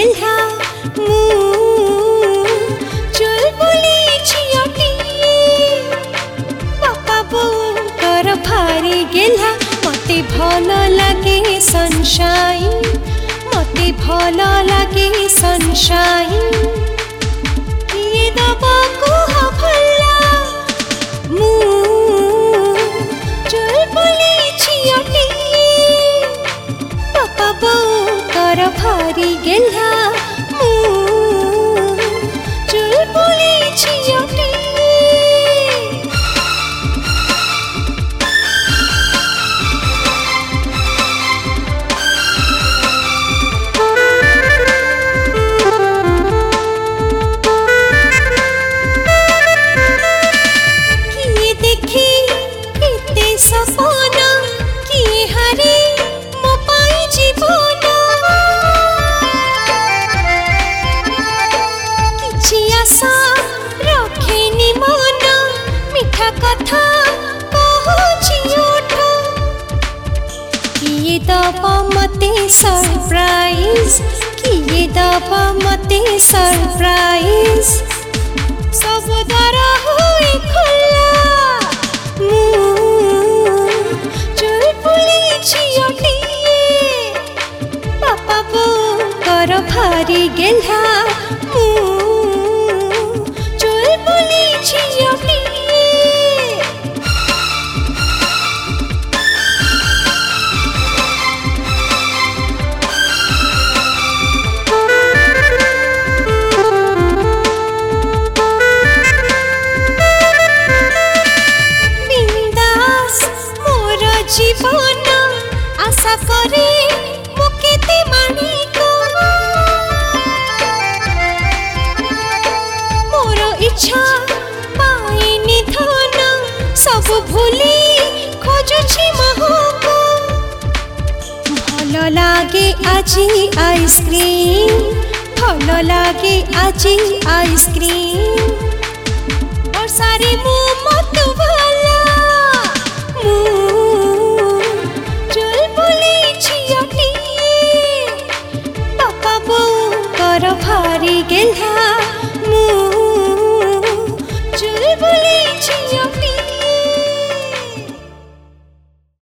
गेल्हा मु चुलबुली झियटिए बापा बोकर भारी गेल्हा मते भल लागे सनशाइन मते भल लागे सनशाइन किए दबा कुह भला मु चुलबुली झियटिए बापा बोकर भारी गेल्हा मु चुलबुली झियटिए सपना किए हरे मो पाई जीवन किछि आशा रखेनी मन मिठा कथा कहूछि ओठ किए दब मते सरप्राइज किए दब मते सरप्राइज सब दर हुए खुला बापा बोकर भारी गेल्हा मु चुलबुली झियटिए बिंदास मोर जीवन आशा करे मो केते मानिक मोर इच्छा पाइनी धन सब भूली खोजुछि महक भल लागे आजी आइसक्रीम भल लागे आजी आइसक्रीम और सारे मु मत भला मु बापा बोकर भारी गेल्हा मु चुलबुली झियटिए।